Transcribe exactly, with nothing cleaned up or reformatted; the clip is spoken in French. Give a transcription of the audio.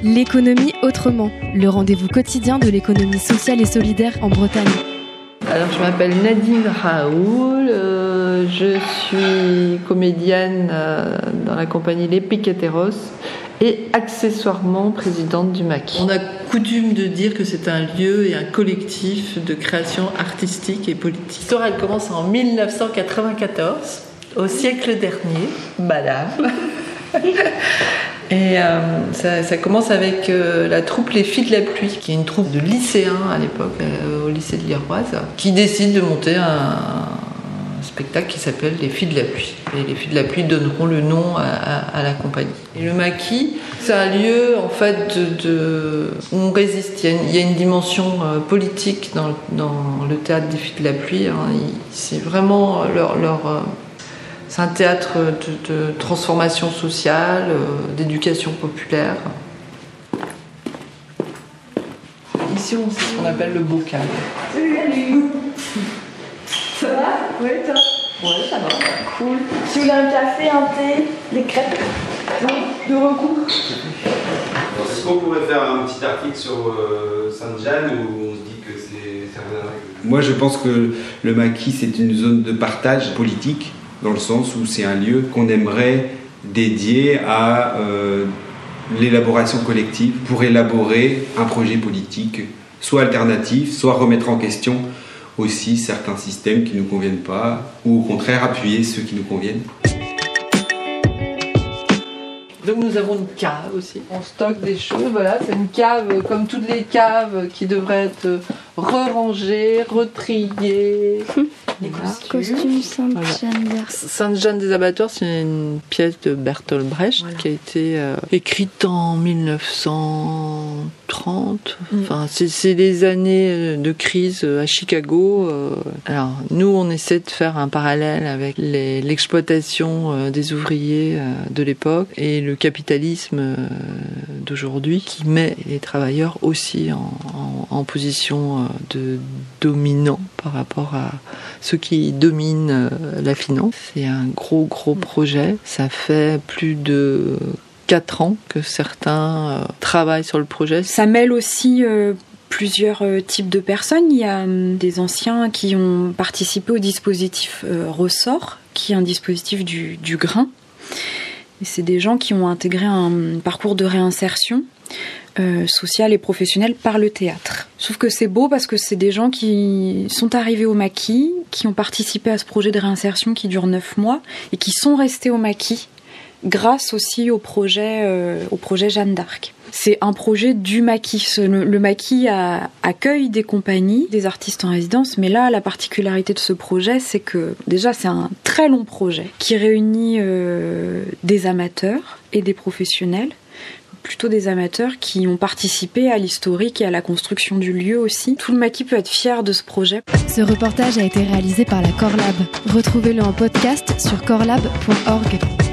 L'économie autrement, le rendez-vous quotidien de l'économie sociale et solidaire en Bretagne. Alors, je m'appelle Nadine Raoul, euh, je suis comédienne euh, dans la compagnie Les Piqueteros et accessoirement présidente du Maquis. On a coutume de dire que c'est un lieu et un collectif de création artistique et politique. L'histoire, elle commence en dix-neuf cent quatre-vingt-quatorze, au siècle dernier, madame. Et euh, ça, ça commence avec euh, la troupe Les Filles de la Pluie, qui est une troupe de lycéens à l'époque, euh, au lycée de l'Iroise, qui décide de monter un, un spectacle qui s'appelle Les Filles de la Pluie. Et Les Filles de la Pluie donneront le nom à, à, à la compagnie. Et le Maquis, c'est un lieu en fait de, de, où on résiste. Il y a une, il y a une dimension euh, politique dans, dans le théâtre des Filles de la Pluie. Hein. C'est vraiment leur... leur euh, C'est un théâtre de, de transformation sociale, euh, d'éducation populaire. Ici, on sait ce qu'on appelle le bocal. Salut. Ça va? Oui, toi? Ouais, ça va. Cool. Si vous voulez un café, un thé, des crêpes, non, de recours. Est-ce qu'on pourrait faire un petit article sur euh, Sainte-Jeanne où on se dit que c'est, c'est rien à règle? Moi, je pense que le Maquis, c'est une zone de partage politique, dans le sens où c'est un lieu qu'on aimerait dédier à euh, l'élaboration collective pour élaborer un projet politique, soit alternatif, soit remettre en question aussi certains systèmes qui ne nous conviennent pas, ou au contraire appuyer ceux qui nous conviennent. Donc nous avons une cave aussi. On stocke des choses, voilà, c'est une cave comme toutes les caves qui devraient être re-rangées, retriées. Les costumes Sainte-Jeanne voilà. Sainte-Jeanne des Abattoirs, c'est une pièce de Bertolt Brecht voilà. qui a été euh, écrite en dix-neuf cent trente. Mm. Enfin, c'est, c'est des années de crise à Chicago. Euh. Alors, nous, on essaie de faire un parallèle avec les, l'exploitation euh, des ouvriers euh, de l'époque et le capitalisme euh, d'aujourd'hui qui met les travailleurs aussi en, en, en position euh, de dominant par rapport à ceux qui dominent euh, la finance. C'est un gros gros projet. Ça fait plus de quatre ans que certains euh, travaillent sur le projet. Ça mêle aussi euh, plusieurs euh, types de personnes. Il y a euh, des anciens qui ont participé au dispositif euh, Ressort, qui est un dispositif du, du grain. Et c'est des gens qui ont intégré un parcours de réinsertion Euh, sociale et professionnelle par le théâtre. Sauf que c'est beau parce que c'est des gens qui sont arrivés au Maquis, qui ont participé à ce projet de réinsertion qui dure neuf mois et qui sont restés au Maquis grâce aussi au projet, euh, au projet Jeanne d'Arc. C'est un projet du Maquis. Le, le Maquis a, accueille des compagnies, des artistes en résidence, mais là, la particularité de ce projet, c'est que déjà, c'est un très long projet qui réunit euh, des amateurs et des professionnels, plutôt des amateurs qui ont participé à l'historique et à la construction du lieu aussi. Tout le Maquis peut être fier de ce projet. Ce reportage a été réalisé par la Corlab. Retrouvez-le en podcast sur corlab point org.